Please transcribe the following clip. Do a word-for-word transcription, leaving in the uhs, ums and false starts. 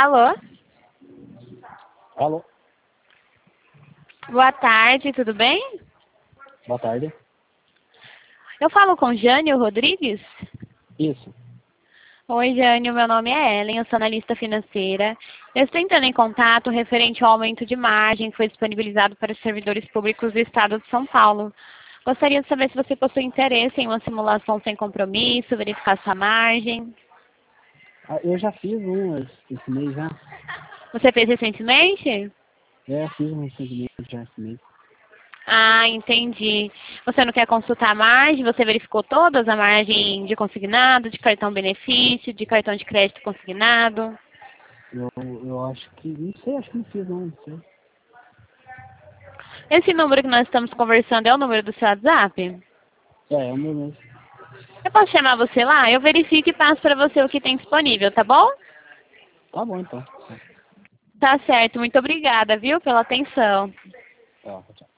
Alô? Alô? Boa tarde, tudo bem? Boa tarde. Eu falo com Jânio Rodrigues? Isso. Oi, Jânio, meu nome é Ellen, eu sou analista financeira. Eu estou entrando em contato referente ao aumento de margem que foi disponibilizado para os servidores públicos do Estado de São Paulo. Gostaria de saber se você possui interesse em uma simulação sem compromisso, verificar sua margem. Ah, eu já fiz um esse esse mês já. Você fez recentemente? É, fiz um recentemente já esse mês. Ah, entendi. Você não quer consultar a margem? Você verificou todas? A margem de consignado, de cartão benefício, de cartão de crédito consignado? Eu, eu acho que, não sei, acho que não fiz não, não sei. Esse número que nós estamos conversando é o número do seu WhatsApp? É, é o meu mesmo. Eu posso chamar você lá? Eu verifico e passo para você o que tem disponível, tá bom? Tá bom então. Tá certo. Muito obrigada, viu, pela atenção. Tá, tchau.